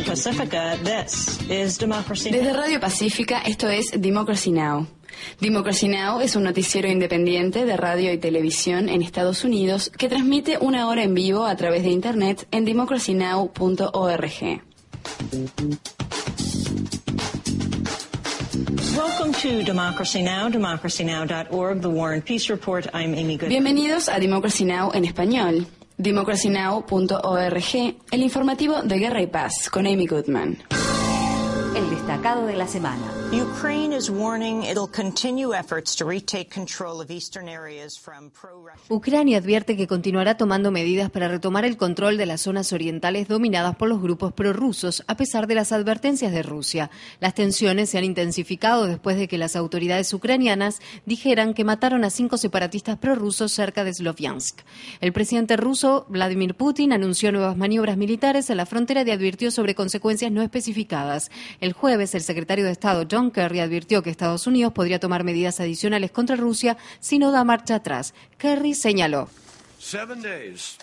Pacifica, this is Democracy Now! Desde Radio Pacífica, esto es Democracy Now! Democracy Now! Es un noticiero independiente de radio y televisión en Estados Unidos que transmite una hora en vivo a través de Internet en democracynow.org. Welcome to Democracy Now!, democracynow.org, The War and Peace Report. I'm Amy Goodman. Bienvenidos a Democracy Now! En español. democracynow.org, el informativo de Guerra y Paz, con Amy Goodman. El destacado de la semana. Ukraine is warning it'll continue efforts to retake control of eastern areas from pro-Russian. Ucrania advierte que continuará tomando medidas para retomar el control de las zonas orientales dominadas por los grupos prorrusos, a pesar de las advertencias de Rusia. Las tensiones se han intensificado después de que las autoridades ucranianas dijeran que mataron a 5 separatistas prorrusos cerca de Sloviansk. El presidente ruso, Vladimir Putin, anunció nuevas maniobras militares en la frontera y advirtió sobre consecuencias no especificadas. El jueves, el secretario de Estado, John Kerry, advirtió que Estados Unidos podría tomar medidas adicionales contra Rusia si no da marcha atrás. Kerry señaló: 7 days,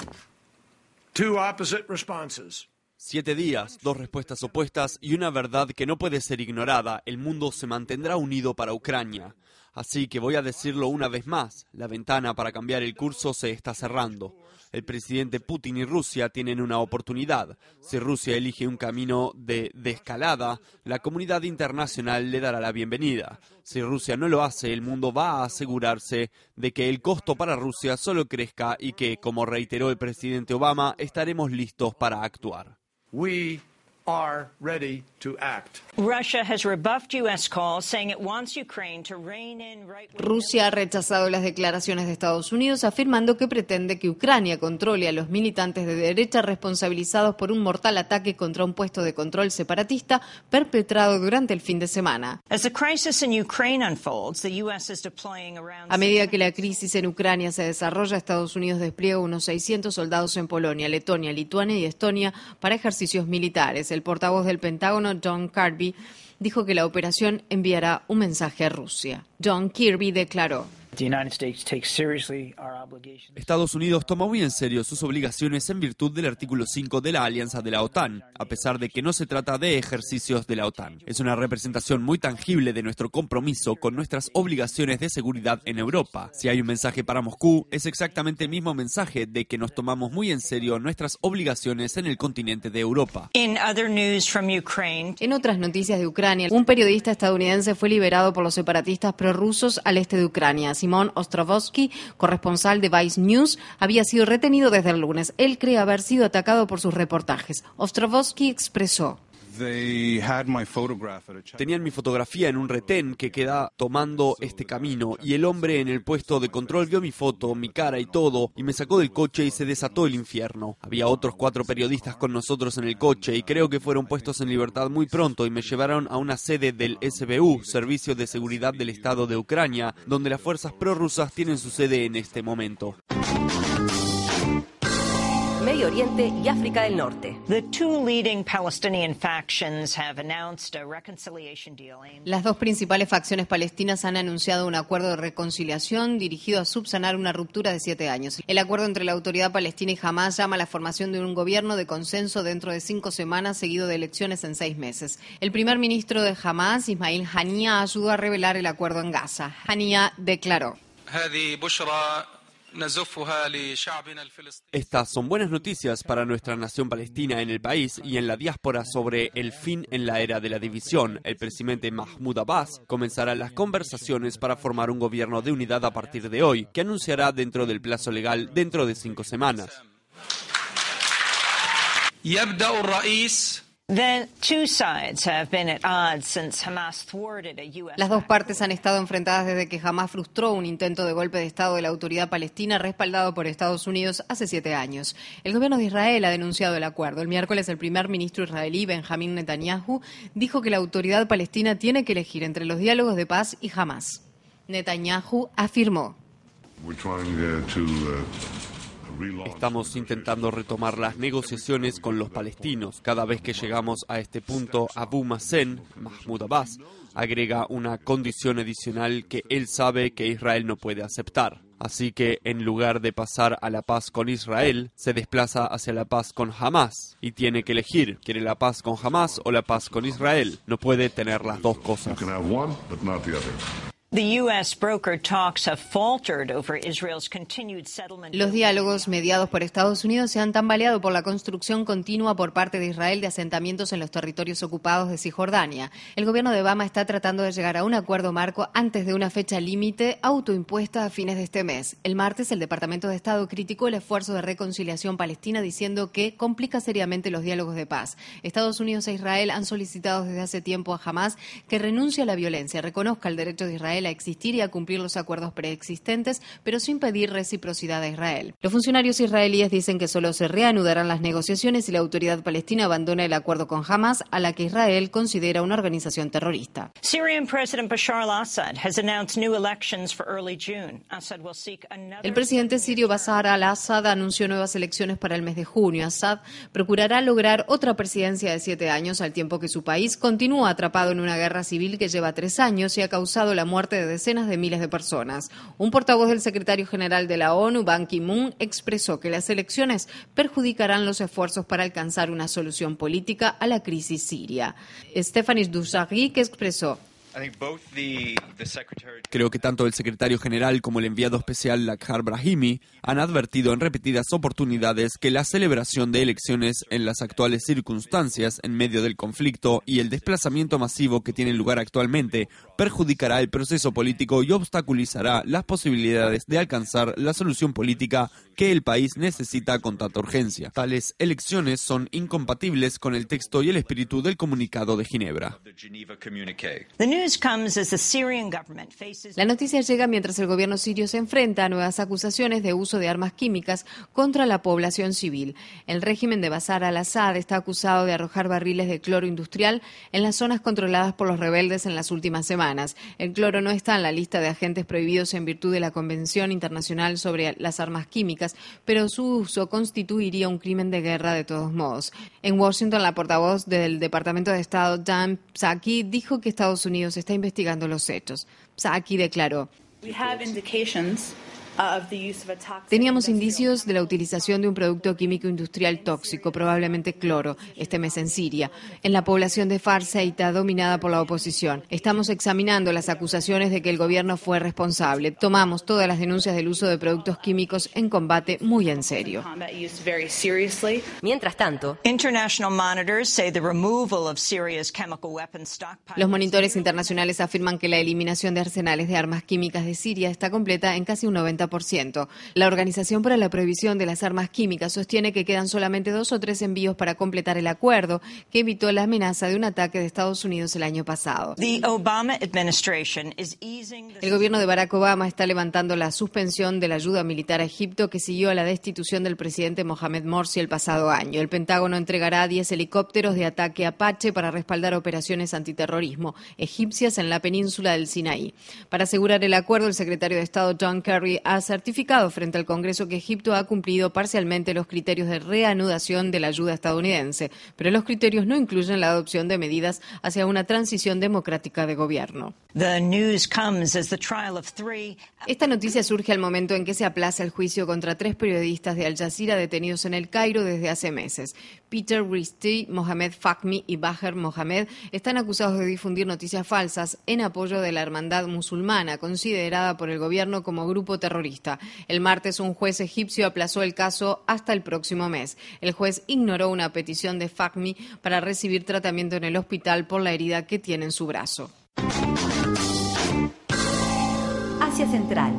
2 opposite responses. 7 días, 2 respuestas opuestas y una verdad que no puede ser ignorada. El mundo se mantendrá unido para Ucrania. Así que voy a decirlo una vez más, la ventana para cambiar el curso se está cerrando. El presidente Putin y Rusia tienen una oportunidad. Si Rusia elige un camino de desescalada, la comunidad internacional le dará la bienvenida. Si Rusia no lo hace, el mundo va a asegurarse de que el costo para Rusia solo crezca y que, como reiteró el presidente Obama, estaremos listos para actuar. We are ready to act. Russia has rebuffed U.S. calls, saying it wants Ukraine to rein in right-wing. Rusia ha rechazado las declaraciones de Estados Unidos, afirmando que pretende que Ucrania controle a los militantes de derecha responsabilizados por un mortal ataque contra un puesto de control separatista perpetrado durante el fin de semana. As the crisis in Ukraine unfolds, the U.S. is deploying around. A medida que la crisis en Ucrania se desarrolla, Estados Unidos despliega unos 600 soldados en Polonia, Letonia, Lituania y Estonia para ejercicios militares. El portavoz del Pentágono, John Kirby, dijo que la operación enviará un mensaje a Rusia. John Kirby declaró: Estados Unidos toma muy en serio sus obligaciones en virtud del artículo 5 de la Alianza de la OTAN, a pesar de que no se trata de ejercicios de la OTAN. Es una representación muy tangible de nuestro compromiso con nuestras obligaciones de seguridad en Europa. Si hay un mensaje para Moscú, es exactamente el mismo mensaje de que nos tomamos muy en serio nuestras obligaciones en el continente de Europa. In other news from Ukraine, En otras noticias de Ucrania, un periodista estadounidense fue liberado por los separatistas prorrusos al este de Ucrania. Simón Ostrovsky, corresponsal de Vice News, había sido retenido desde el lunes. Él cree haber sido atacado por sus reportajes. Ostrovsky expresó: Tenían mi fotografía en un retén que queda tomando este camino y el hombre en el puesto de control vio mi foto, mi cara y todo y me sacó del coche y se desató el infierno. Había otros 4 periodistas con nosotros en el coche y creo que fueron puestos en libertad muy pronto y me llevaron a una sede del SBU, Servicio de Seguridad del Estado de Ucrania, donde las fuerzas prorrusas tienen su sede en este momento. Medio Oriente y África del Norte. the 2 leading Palestinian factions have announced a reconciliation deal aimed. Las 2 principales facciones palestinas han anunciado un acuerdo de reconciliación dirigido a subsanar una ruptura de 7 años. El acuerdo entre la autoridad palestina y Hamás llama a la formación de un gobierno de consenso dentro de 5 semanas, seguido de elecciones en 6 meses. El primer ministro de Hamás, Ismail Haniyeh, ayudó a revelar el acuerdo en Gaza. Haniyeh declaró: Estas son buenas noticias para nuestra nación palestina en el país y en la diáspora sobre el fin en la era de la división. El presidente Mahmoud Abbas comenzará las conversaciones para formar un gobierno de unidad a partir de hoy, que anunciará dentro del plazo legal dentro de 5 semanas. The 2 sides have been at odds since Hamas thwarted a U.S. Las 2 partes han estado enfrentadas desde que Hamás frustró un intento de golpe de Estado de la autoridad palestina respaldado por Estados Unidos hace 7 años. El gobierno de Israel ha denunciado el acuerdo. El miércoles, el primer ministro israelí, Benjamín Netanyahu, dijo que la autoridad palestina tiene que elegir entre los diálogos de paz y Hamás. Netanyahu afirmó: Estamos intentando retomar las negociaciones con los palestinos. Cada vez que llegamos a este punto, Abu Mazen, Mahmoud Abbas, agrega una condición adicional que él sabe que Israel no puede aceptar. Así que, en lugar de pasar a la paz con Israel, se desplaza hacia la paz con Hamás. Y tiene que elegir, ¿quiere la paz con Hamás o la paz con Israel? No puede tener las dos cosas. Los diálogos mediados por Estados Unidos se han tambaleado por la construcción continua por parte de Israel de asentamientos en los territorios ocupados de Cisjordania. El gobierno de Obama está tratando de llegar a un acuerdo marco antes de una fecha límite autoimpuesta a fines de este mes. El martes, el Departamento de Estado criticó el esfuerzo de reconciliación palestina diciendo que complica seriamente los diálogos de paz. Estados Unidos e Israel han solicitado desde hace tiempo a Hamás que renuncie a la violencia, reconozca el derecho de Israel a existir y a cumplir los acuerdos preexistentes, pero sin pedir reciprocidad a Israel. Los funcionarios israelíes dicen que solo se reanudarán las negociaciones si la autoridad palestina abandona el acuerdo con Hamás, a la que Israel considera una organización terrorista. El presidente sirio Bashar al-Assad anunció nuevas elecciones para el mes de junio. Assad procurará lograr otra presidencia de 7 años, al tiempo que su país continúa atrapado en una guerra civil que lleva 3 años y ha causado la muerte de decenas de miles de personas. Un portavoz del secretario general de la ONU, Ban Ki-moon, expresó que las elecciones perjudicarán los esfuerzos para alcanzar una solución política a la crisis siria. Stefanis Dujarric expresó: Creo que tanto el secretario general como el enviado especial Lakhdar Brahimi han advertido en repetidas oportunidades que la celebración de elecciones en las actuales circunstancias en medio del conflicto y el desplazamiento masivo que tiene lugar actualmente perjudicará el proceso político y obstaculizará las posibilidades de alcanzar la solución política que el país necesita con tanta urgencia. Tales elecciones son incompatibles con el texto y el espíritu del comunicado de Ginebra. La noticia llega mientras el gobierno sirio se enfrenta a nuevas acusaciones de uso de armas químicas contra la población civil. El régimen de Bashar al-Assad está acusado de arrojar barriles de cloro industrial en las zonas controladas por los rebeldes en las últimas semanas. El cloro no está en la lista de agentes prohibidos en virtud de la Convención Internacional sobre las Armas Químicas, pero su uso constituiría un crimen de guerra de todos modos. En Washington, la portavoz del Departamento de Estado, Jan Psaki, dijo que Estados Unidos está investigando los hechos. Psaki declaró: Teníamos indicios de la utilización de un producto químico industrial tóxico, probablemente cloro, este mes en Siria, en la población de Farseita dominada por la oposición. Estamos examinando las acusaciones de que el gobierno fue responsable. Tomamos todas las denuncias del uso de productos químicos en combate muy en serio. Mientras tanto, los monitores internacionales afirman que la eliminación de arsenales de armas químicas de Siria está completa en casi un 90%. La Organización para la Prohibición de las Armas Químicas sostiene que quedan solamente 2 o 3 envíos para completar el acuerdo que evitó la amenaza de un ataque de Estados Unidos el año pasado. El gobierno de Barack Obama está levantando la suspensión de la ayuda militar a Egipto que siguió a la destitución del presidente Mohamed Morsi el pasado año. El Pentágono entregará 10 helicópteros de ataque Apache para respaldar operaciones antiterrorismo egipcias en la península del Sinaí. Para asegurar el acuerdo, el secretario de Estado John Kerry ha certificado frente al Congreso que Egipto ha cumplido parcialmente los criterios de reanudación de la ayuda estadounidense, pero los criterios no incluyen la adopción de medidas hacia una transición democrática de gobierno. Esta noticia surge al momento en que se aplaza el juicio contra 3 periodistas de Al Jazeera detenidos en El Cairo desde hace meses. Peter Risti, Mohamed Fahmy y Baher Mohamed están acusados de difundir noticias falsas en apoyo de la hermandad musulmana, considerada por el gobierno como grupo terrorista. El martes, un juez egipcio aplazó el caso hasta el próximo mes. El juez ignoró una petición de Fahmy para recibir tratamiento en el hospital por la herida que tiene en su brazo. Asia Central.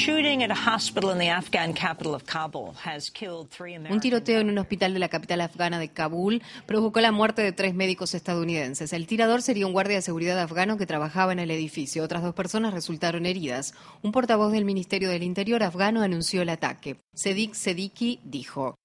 Un tiroteo en un hospital de la capital afgana de Kabul provocó la muerte de 3 médicos estadounidenses. El tirador sería un guardia de seguridad afgano que trabajaba en el edificio. Otras 2 personas resultaron heridas. Un portavoz del Ministerio del Interior afgano anunció el ataque. Sadiq Seddiqui dijo: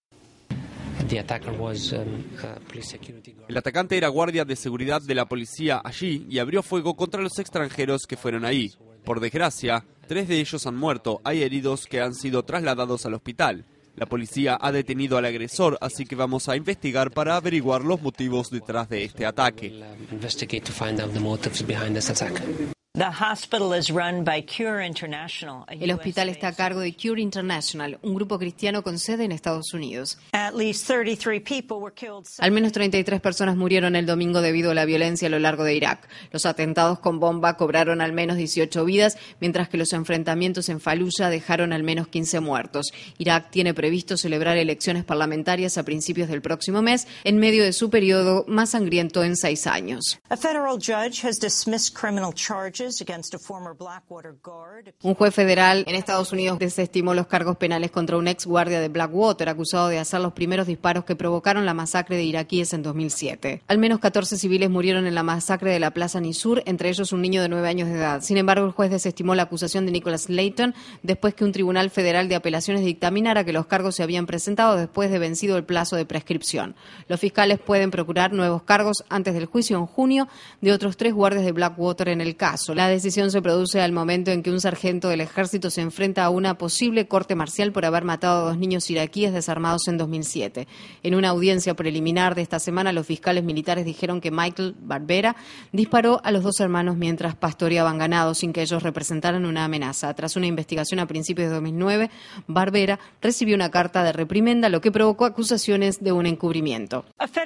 El atacante era guardia de seguridad de la policía allí y abrió fuego contra los extranjeros que fueron ahí. Por desgracia, 3 de ellos han muerto. Hay heridos que han sido trasladados al hospital. La policía ha detenido al agresor, así que vamos a investigar para averiguar los motivos detrás de este ataque. El hospital está a cargo de Cure International, un grupo cristiano con sede en Estados Unidos. Al menos 33 personas murieron el domingo debido a la violencia a lo largo de Irak. Los atentados con bomba cobraron al menos 18 vidas, mientras que los enfrentamientos en Fallujah dejaron al menos 15 muertos. Irak tiene previsto celebrar elecciones parlamentarias a principios del próximo mes, en medio de su periodo más sangriento en 6 años. Un juez federal en Estados Unidos desestimó los cargos penales contra un ex guardia de Blackwater acusado de hacer los primeros disparos que provocaron la masacre de iraquíes en 2007. Al menos 14 civiles murieron en la masacre de la Plaza Nisour, entre ellos un niño de 9 años de edad. Sin embargo, el juez desestimó la acusación de Nicholas Layton después que un tribunal federal de apelaciones dictaminara que los cargos se habían presentado después de vencido el plazo de prescripción. Los fiscales pueden procurar nuevos cargos antes del juicio en junio de otros 3 guardias de Blackwater en el caso. La decisión se produce al momento en que un sargento del ejército se enfrenta a una posible corte marcial por haber matado a 2 niños iraquíes desarmados en 2007. En una audiencia preliminar de esta semana, los fiscales militares dijeron que Michael Barbera disparó a los 2 hermanos mientras pastoreaban ganado sin que ellos representaran una amenaza. Tras una investigación a principios de 2009, Barbera recibió una carta de reprimenda, lo que provocó acusaciones de un encubrimiento.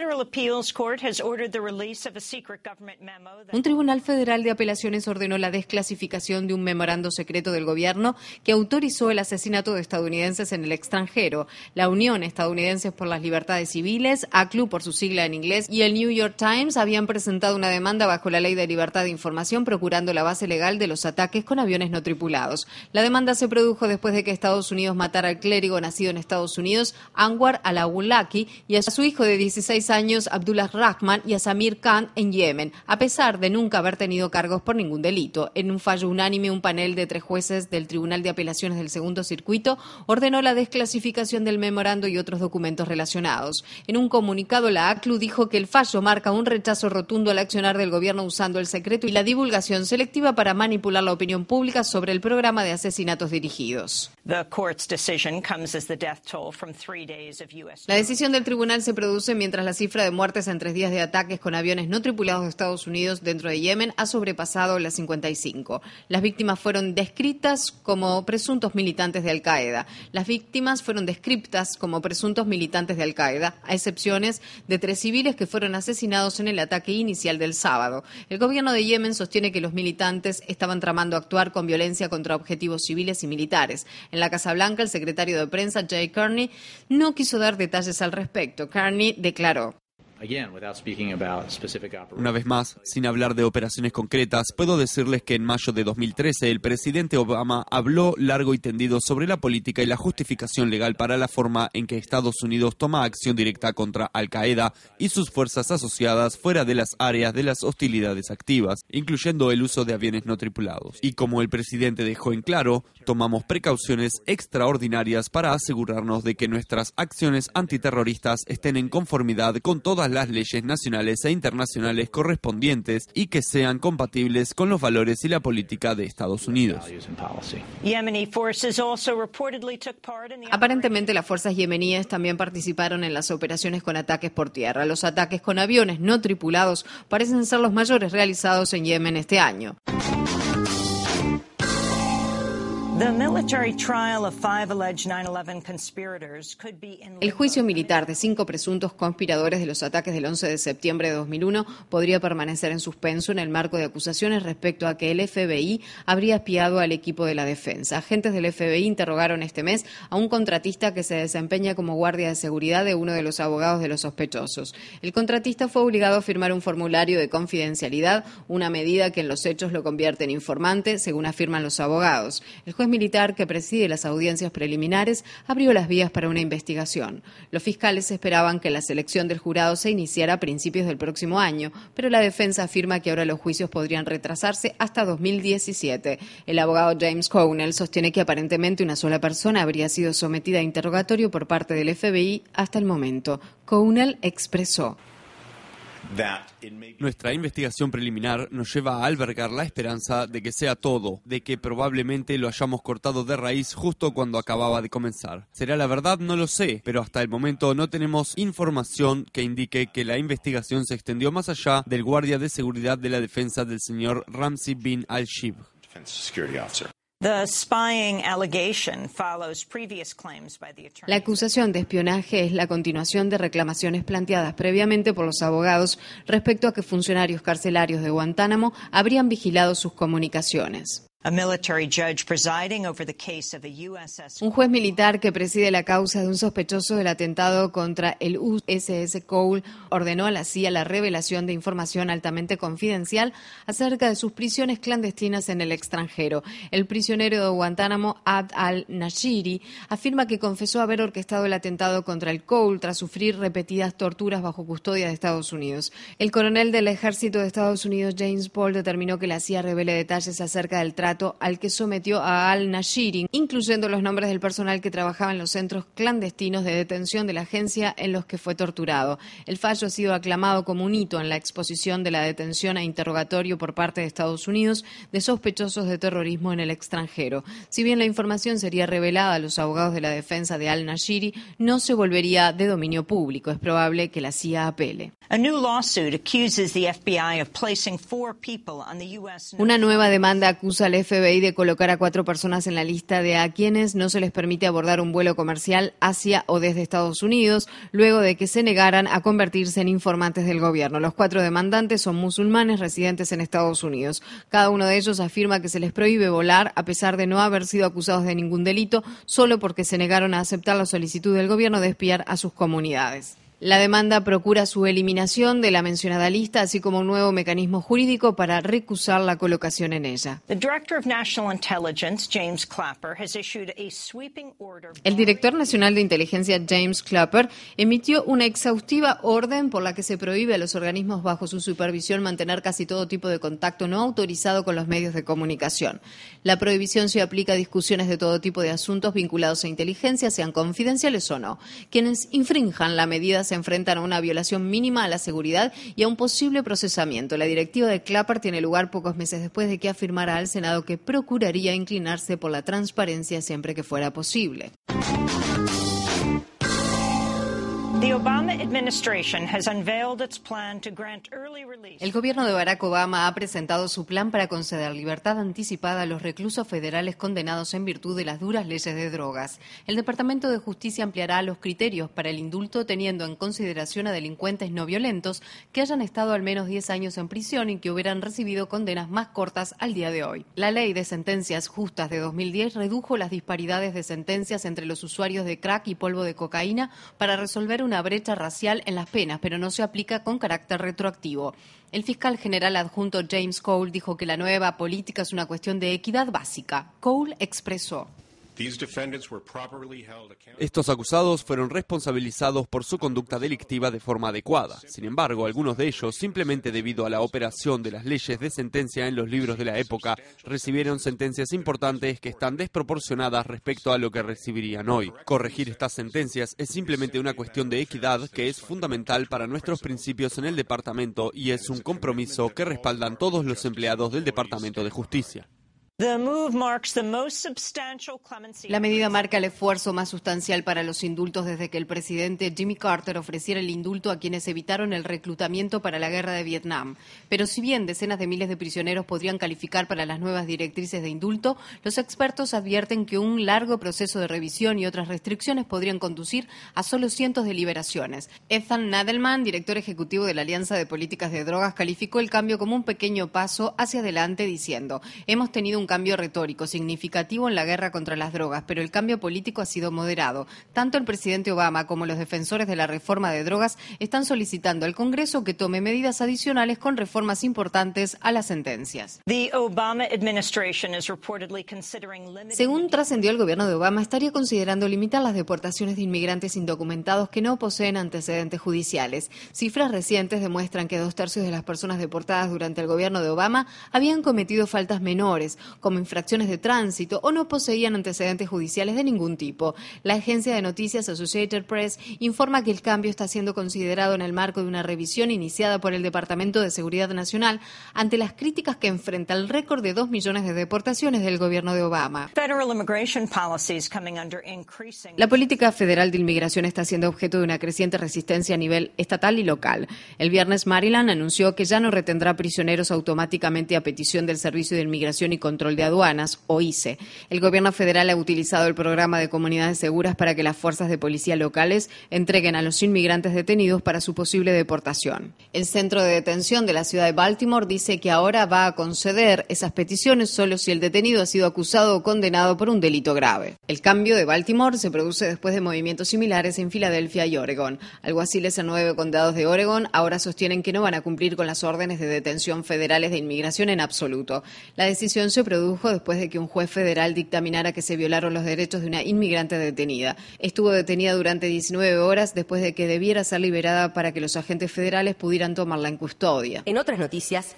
Un tribunal federal de apelaciones ordenó la desclasificación de un memorando secreto del gobierno que autorizó el asesinato de estadounidenses en el extranjero. La Unión Estadounidenses por las Libertades Civiles, ACLU por su sigla en inglés, y el New York Times habían presentado una demanda bajo la Ley de Libertad de Información procurando la base legal de los ataques con aviones no tripulados. La demanda se produjo después de que Estados Unidos matara al clérigo nacido en Estados Unidos, Anwar al-Awlaki, y a su hijo de 16 años, Abdullah Rahman, y a Samir Khan en Yemen, a pesar de nunca haber tenido cargos por ningún delito. En un fallo unánime, un panel de 3 jueces del Tribunal de Apelaciones del Segundo Circuito ordenó la desclasificación del memorando y otros documentos relacionados. En un comunicado, la ACLU dijo que el fallo marca un rechazo rotundo al accionar del gobierno usando el secreto y la divulgación selectiva para manipular la opinión pública sobre el programa de asesinatos dirigidos. La decisión del tribunal se produce mientras la cifra de muertes en 3 días de ataques con aviones no tripulados de Estados Unidos dentro de Yemen ha sobrepasado las 55. Las víctimas fueron descritas como presuntos militantes de Al-Qaeda. Las víctimas fueron descriptas como presuntos militantes de Al-Qaeda, a excepciones de 3 civiles que fueron asesinados en el ataque inicial del sábado. El gobierno de Yemen sostiene que los militantes estaban tramando actuar con violencia contra objetivos civiles y militares. En la Casa Blanca, el secretario de prensa, Jay Carney, no quiso dar detalles al respecto. Carney declaró: Una vez más, sin hablar de operaciones concretas, puedo decirles que en mayo de 2013 el presidente Obama habló largo y tendido sobre la política y la justificación legal para la forma en que Estados Unidos toma acción directa contra Al-Qaeda y sus fuerzas asociadas fuera de las áreas de las hostilidades activas, incluyendo el uso de aviones no tripulados. Y como el presidente dejó en claro, tomamos precauciones extraordinarias para asegurarnos de que nuestras acciones antiterroristas estén en conformidad con todas las leyes nacionales e internacionales correspondientes y que sean compatibles con los valores y la política de Estados Unidos. Aparentemente, las fuerzas yemeníes también participaron en las operaciones con ataques por tierra. Los ataques con aviones no tripulados parecen ser los mayores realizados en Yemen este año. El juicio militar de 5 presuntos conspiradores de los ataques del 11 de septiembre de 2001 podría permanecer en suspenso en el marco de acusaciones respecto a que el FBI habría espiado al equipo de la defensa. Agentes del FBI interrogaron este mes a un contratista que se desempeña como guardia de seguridad de uno de los abogados de los sospechosos. El contratista fue obligado a firmar un formulario de confidencialidad, una medida que en los hechos lo convierte en informante, según afirman los abogados. El juez militar que preside las audiencias preliminares abrió las vías para una investigación. Los fiscales esperaban que la selección del jurado se iniciara a principios del próximo año, pero la defensa afirma que ahora los juicios podrían retrasarse hasta 2017. El abogado James Cownell sostiene que aparentemente una sola persona habría sido sometida a interrogatorio por parte del FBI hasta el momento. Cownell expresó: Nuestra investigación preliminar nos lleva a albergar la esperanza de que sea todo, de que probablemente lo hayamos cortado de raíz justo cuando acababa de comenzar. ¿Será la verdad? No lo sé, pero hasta el momento no tenemos información que indique que la investigación se extendió más allá del guardia de seguridad de la defensa del señor Ramzi bin al-Shibh. La acusación de espionaje es la continuación de reclamaciones planteadas previamente por los abogados respecto a que funcionarios carcelarios de Guantánamo habrían vigilado sus comunicaciones. Un juez militar que preside la causa de un sospechoso del atentado contra el USS Cole ordenó a la CIA la revelación de información altamente confidencial acerca de sus prisiones clandestinas en el extranjero. El prisionero de Guantánamo, Abd al-Nashiri, afirma que confesó haber orquestado el atentado contra el Cole tras sufrir repetidas torturas bajo custodia de Estados Unidos. El coronel del ejército de Estados Unidos, James Paul, determinó que la CIA revele detalles acerca del trato al que sometió a al-Nashiri, incluyendo los nombres del personal que trabajaba en los centros clandestinos de detención de la agencia en los que fue torturado. El fallo ha sido aclamado como un hito en la exposición de la detención a interrogatorio por parte de Estados Unidos de sospechosos de terrorismo en el extranjero. Si bien la información sería revelada a los abogados de la defensa de al-Nashiri, no se volvería de dominio público. Es probable que la CIA apele. Una nueva demanda acusa al FBI de colocar a 4 personas en la lista de a quienes no se les permite abordar un vuelo comercial hacia o desde Estados Unidos, luego de que se negaran a convertirse en informantes del gobierno. Los 4 demandantes son musulmanes residentes en Estados Unidos. Cada uno de ellos afirma que se les prohíbe volar a pesar de no haber sido acusados de ningún delito, solo porque se negaron a aceptar la solicitud del gobierno de espiar a sus comunidades. La demanda procura su eliminación de la mencionada lista, así como un nuevo mecanismo jurídico para recusar la colocación en ella. El director nacional de inteligencia, James Clapper, emitió una exhaustiva orden por la que se prohíbe a los organismos bajo su supervisión mantener casi todo tipo de contacto no autorizado con los medios de comunicación. La prohibición se aplica a discusiones de todo tipo de asuntos vinculados a inteligencia, sean confidenciales o no. Quienes infrinjan la medida se enfrentan a una violación mínima a la seguridad y a un posible procesamiento. La directiva de Clapper tiene lugar pocos meses después de que afirmara al Senado que procuraría inclinarse por la transparencia siempre que fuera posible. El gobierno de Barack Obama ha presentado su plan para conceder libertad anticipada a los reclusos federales condenados en virtud de las duras leyes de drogas. El Departamento de Justicia ampliará los criterios para el indulto teniendo en consideración a delincuentes no violentos que hayan estado al menos 10 años en prisión y que hubieran recibido condenas más cortas al día de hoy. La Ley de Sentencias Justas de 2010 redujo las disparidades de sentencias entre los usuarios de crack y polvo de cocaína para resolver una brecha racial en las penas, pero no se aplica con carácter retroactivo. El fiscal general adjunto James Cole dijo que la nueva política es una cuestión de equidad básica. Cole expresó: estos acusados fueron responsabilizados por su conducta delictiva de forma adecuada. Sin embargo, algunos de ellos, simplemente debido a la operación de las leyes de sentencia en los libros de la época, recibieron sentencias importantes que están desproporcionadas respecto a lo que recibirían hoy. Corregir estas sentencias es simplemente una cuestión de equidad que es fundamental para nuestros principios en el departamento y es un compromiso que respaldan todos los empleados del Departamento de Justicia. La medida marca el esfuerzo más sustancial para los indultos desde que el presidente Jimmy Carter ofreciera el indulto a quienes evitaron el reclutamiento para la guerra de Vietnam. Pero si bien decenas de miles de prisioneros podrían calificar para las nuevas directrices de indulto, los expertos advierten que un largo proceso de revisión y otras restricciones podrían conducir a solo cientos de liberaciones. Ethan Nadelman, director ejecutivo de la Alianza de Políticas de Drogas, calificó el cambio como un pequeño paso hacia adelante diciendo: hemos tenido un cambio retórico significativo en la guerra contra las drogas, pero el cambio político ha sido moderado. Tanto el presidente Obama como los defensores de la reforma de drogas están solicitando al Congreso que tome medidas adicionales con reformas importantes a las sentencias. Según trascendió, el gobierno de Obama estaría considerando limitar las deportaciones de inmigrantes indocumentados que no poseen antecedentes judiciales. Cifras recientes demuestran que 2/3 de las personas deportadas durante el gobierno de Obama habían cometido faltas menores. como infracciones de tránsito, o no poseían antecedentes judiciales de ningún tipo. La agencia de noticias Associated Press informa que el cambio está siendo considerado en el marco de una revisión iniciada por el Departamento de Seguridad Nacional ante las críticas que enfrenta el récord de 2 millones de deportaciones del gobierno de Obama. La política federal de inmigración está siendo objeto de una creciente resistencia a nivel estatal y local. El viernes, Maryland anunció que ya no retendrá prisioneros automáticamente a petición del Servicio de Inmigración y Control de Aduanas, o ICE. El gobierno federal ha utilizado el programa de comunidades seguras para que las fuerzas de policía locales entreguen a los inmigrantes detenidos para su posible deportación. El centro de detención de la ciudad de Baltimore dice que ahora va a conceder esas peticiones solo si el detenido ha sido acusado o condenado por un delito grave. El cambio de Baltimore se produce después de movimientos similares en Filadelfia y Oregón. Alguaciles en 9 condados de Oregón ahora sostienen que no van a cumplir con las órdenes de detención federales de inmigración en absoluto. La decisión se produjo después de que un juez federal dictaminara que se violaron los derechos de una inmigrante detenida. Estuvo detenida durante 19 horas después de que debiera ser liberada para que los agentes federales pudieran tomarla en custodia. En otras noticias,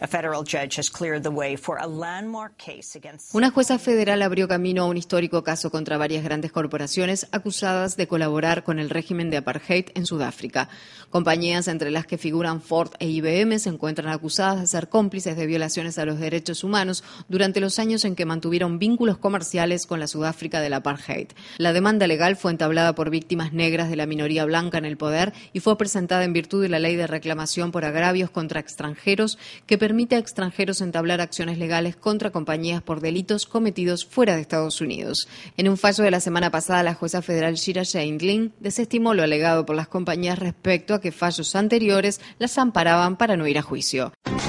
una jueza federal abrió camino a un histórico caso contra varias grandes corporaciones acusadas de colaborar con el régimen de apartheid en Sudáfrica. Compañías entre las que figuran Ford e IBM se encuentran acusadas de ser cómplices de violaciones a los derechos humanos durante los años en que mantuvieron vínculos comerciales con la Sudáfrica del apartheid. La demanda legal fue entablada por víctimas negras de la minoría blanca en el poder y fue presentada en virtud de la ley de reclamación por agravios contra extranjeros que permite a extranjeros entablar acciones legales contra compañías por delitos cometidos fuera de Estados Unidos. En un fallo de la semana pasada, la jueza federal Shira Scheindlin desestimó lo alegado por las compañías respecto a que fallos anteriores las amparaban para no ir a juicio.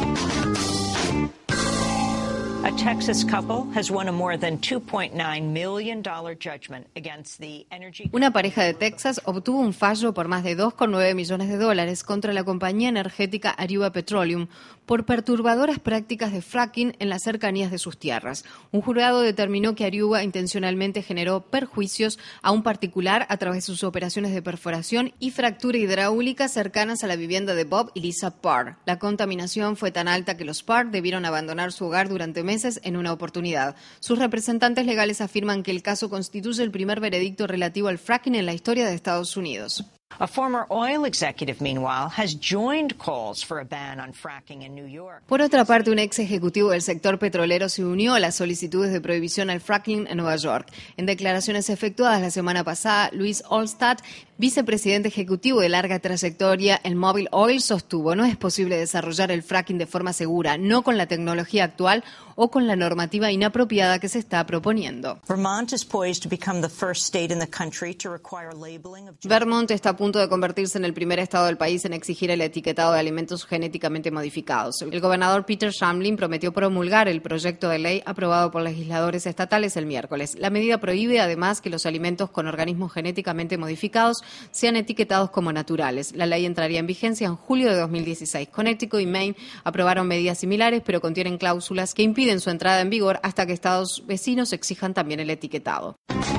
A Texas couple has won a more than $2.9 million judgment against the energy. Una pareja de Texas obtuvo un fallo por más de $2,9 millones contra la compañía energética Aruba Petroleum por perturbadoras prácticas de fracking en las cercanías de sus tierras. Un jurado determinó que Aruba intencionalmente generó perjuicios a un particular a través de sus operaciones de perforación y fractura hidráulica cercanas a la vivienda de Bob y Lisa Parr. La contaminación fue tan alta que los Parr debieron abandonar su hogar durante meses en una oportunidad. Sus representantes legales afirman que el caso constituye el primer veredicto relativo al fracking en la historia de Estados Unidos. A former oil executive, meanwhile, has joined calls for a ban on fracking in New York. Por otra parte, un ex ejecutivo del sector petrolero se unió a las solicitudes de prohibición al fracking en Nueva York. En declaraciones efectuadas la semana pasada, Louis Olstadt, vicepresidente ejecutivo de larga trayectoria en Mobil Oil, sostuvo: no es posible desarrollar el fracking de forma segura, no con la tecnología actual o con la normativa inapropiada que se está proponiendo. Vermont is poised to become the first state in the country to require labeling of. Vermont está a punto de convertirse en el primer estado del país en exigir el etiquetado de alimentos genéticamente modificados. El gobernador Peter Shamlin prometió promulgar el proyecto de ley aprobado por legisladores estatales el miércoles. La medida prohíbe además que los alimentos con organismos genéticamente modificados sean etiquetados como naturales. La ley entraría en vigencia en julio de 2016. Connecticut y Maine aprobaron medidas similares, pero contienen cláusulas que impiden su entrada en vigor hasta que estados vecinos exijan también el etiquetado.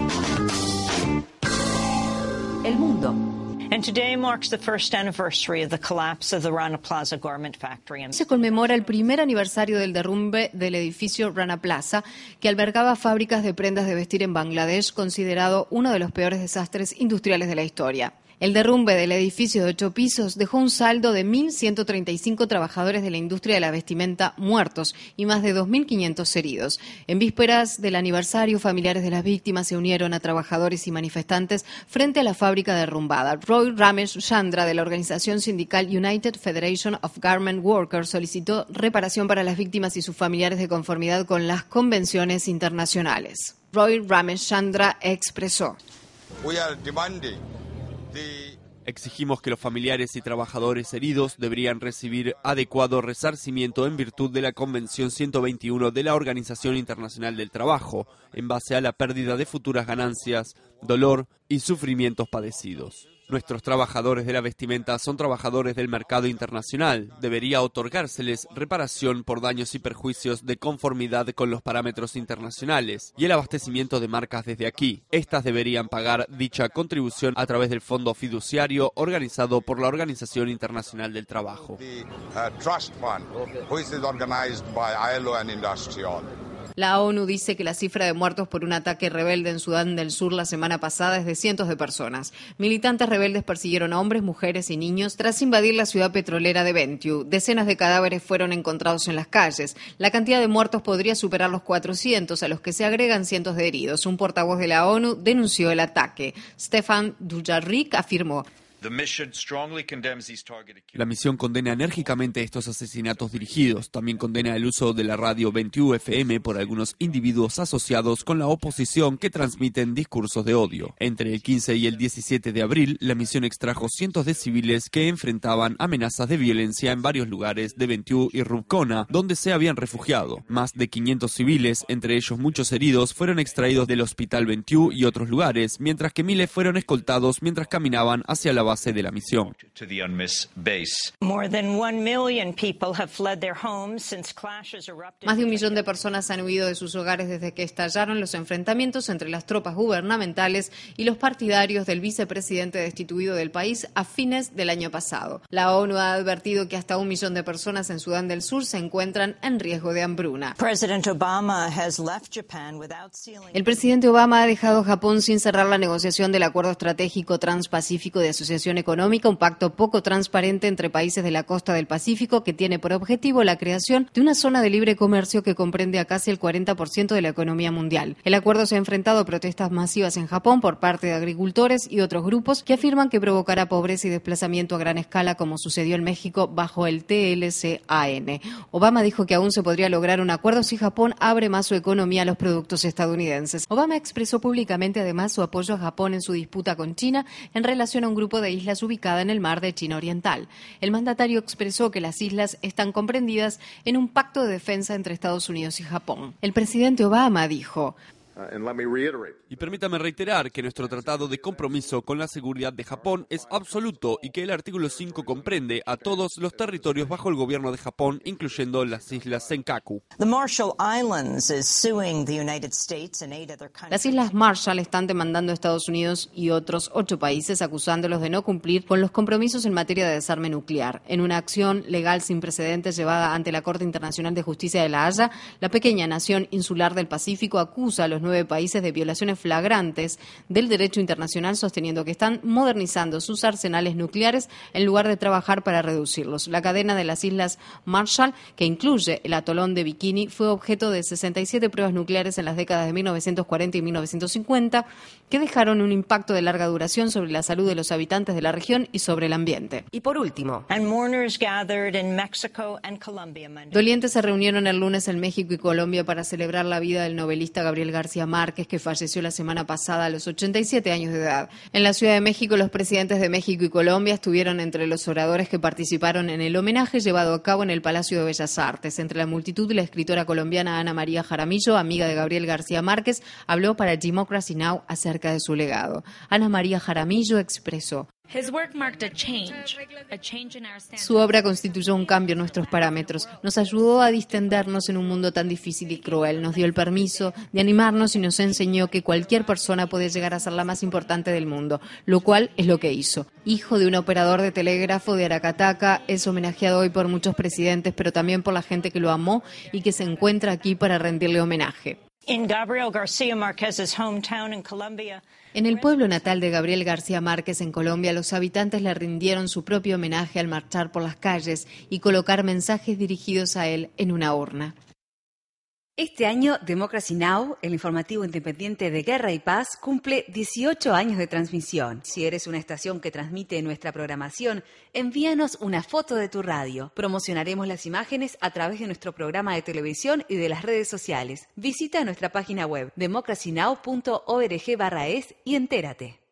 El mundo. And today marks the first anniversary of the collapse of the Rana Plaza garment factory. Se conmemora el primer aniversario del derrumbe del edificio Rana Plaza, que albergaba fábricas de prendas de vestir en Bangladesh, considerado uno de los peores desastres industriales de la historia. El derrumbe del edificio de 8 pisos dejó un saldo de 1.135 trabajadores de la industria de la vestimenta muertos y más de 2.500 heridos. En vísperas del aniversario, familiares de las víctimas se unieron a trabajadores y manifestantes frente a la fábrica derrumbada. Roy Ramesh Chandra, de la organización sindical United Federation of Garment Workers, solicitó reparación para las víctimas y sus familiares de conformidad con las convenciones internacionales. Roy Ramesh Chandra expresó: exigimos que los familiares y trabajadores heridos deberían recibir adecuado resarcimiento en virtud de la Convención 121 de la Organización Internacional del Trabajo, en base a la pérdida de futuras ganancias, dolor y sufrimientos padecidos. Nuestros trabajadores de la vestimenta son trabajadores del mercado internacional. Debería otorgárseles reparación por daños y perjuicios de conformidad con los parámetros internacionales y el abastecimiento de marcas desde aquí. Estas deberían pagar dicha contribución a través del fondo fiduciario organizado por la Organización Internacional del Trabajo. La ONU dice que la cifra de muertos por un ataque rebelde en Sudán del Sur la semana pasada es de cientos de personas. Militantes rebeldes persiguieron a hombres, mujeres y niños tras invadir la ciudad petrolera de Bentiu. Decenas de cadáveres fueron encontrados en las calles. La cantidad de muertos podría superar los 400, a los que se agregan cientos de heridos. Un portavoz de la ONU denunció el ataque. Stefan Dujarric afirmó: La misión condena enérgicamente estos asesinatos dirigidos. También condena el uso de la radio 21 FM por algunos individuos asociados con la oposición que transmiten discursos de odio. Entre el 15 y el 17 de abril, la misión extrajo cientos de civiles que enfrentaban amenazas de violencia en varios lugares de Bentiu y Rubkona, donde se habían refugiado. Más de 500 civiles, entre ellos muchos heridos, fueron extraídos del hospital Bentiu y otros lugares, mientras que miles fueron escoltados mientras caminaban hacia la base de la misión. Más de 1 millón de personas han huido de sus hogares desde que estallaron los enfrentamientos entre las tropas gubernamentales y los partidarios del vicepresidente destituido del país a fines del año pasado. La ONU ha advertido que hasta 1 millón de personas en Sudán del Sur se encuentran en riesgo de hambruna. El presidente Obama ha dejado Japón sin cerrar la negociación del Acuerdo Estratégico Transpacífico de Asociación Económica, un pacto poco transparente entre países de la costa del Pacífico que tiene por objetivo la creación de una zona de libre comercio que comprende a casi el 40% de la economía mundial. El acuerdo se ha enfrentado a protestas masivas en Japón por parte de agricultores y otros grupos que afirman que provocará pobreza y desplazamiento a gran escala, como sucedió en México bajo el TLCAN. Obama dijo que aún se podría lograr un acuerdo si Japón abre más su economía a los productos estadounidenses. Obama expresó públicamente además su apoyo a Japón en su disputa con China en relación a un grupo de islas ubicada en el mar de China Oriental. El mandatario expresó que las islas están comprendidas en un pacto de defensa entre Estados Unidos y Japón. El presidente Obama dijo: Y permítame reiterar que nuestro tratado de compromiso con la seguridad de Japón es absoluto y que el artículo 5 comprende a todos los territorios bajo el gobierno de Japón, incluyendo las islas Senkaku. Las Islas Marshall están demandando a Estados Unidos y otros 8 países, acusándolos de no cumplir con los compromisos en materia de desarme nuclear. En una acción legal sin precedentes llevada ante la Corte Internacional de Justicia de La Haya, la pequeña nación insular del Pacífico acusa a los 9 países de violaciones flagrantes del derecho internacional, sosteniendo que están modernizando sus arsenales nucleares en lugar de trabajar para reducirlos. La cadena de las Islas Marshall, que incluye el atolón de Bikini, fue objeto de 67 pruebas nucleares en las décadas de 1940 y 1950, que dejaron un impacto de larga duración sobre la salud de los habitantes de la región y sobre el ambiente. Y por último, dolientes se reunieron el lunes en México y Colombia para celebrar la vida del novelista Gabriel García Márquez, que falleció la semana pasada a los 87 años de edad. En la Ciudad de México, los presidentes de México y Colombia estuvieron entre los oradores que participaron en el homenaje llevado a cabo en el Palacio de Bellas Artes. Entre la multitud, la escritora colombiana Ana María Jaramillo, amiga de Gabriel García Márquez, habló para Democracy Now! Acerca de su legado. Ana María Jaramillo expresó: su obra constituyó un cambio en nuestros parámetros. Nos ayudó a distendernos en un mundo tan difícil y cruel. Nos dio el permiso de animarnos y nos enseñó que cualquier persona puede llegar a ser la más importante del mundo, lo cual es lo que hizo. Hijo de un operador de telégrafo de Aracataca, es homenajeado hoy por muchos presidentes, pero también por la gente que lo amó y que se encuentra aquí para rendirle homenaje. En Gabriel García Márquez's hometown in Colombia, en el pueblo natal de Gabriel García Márquez, en Colombia, los habitantes le rindieron su propio homenaje al marchar por las calles y colocar mensajes dirigidos a él en una urna. Este año, Democracy Now!, el informativo independiente de Guerra y Paz, cumple 18 años de transmisión. Si eres una estación que transmite nuestra programación, envíanos una foto de tu radio. Promocionaremos las imágenes a través de nuestro programa de televisión y de las redes sociales. Visita nuestra página web democracynow.org/es y entérate.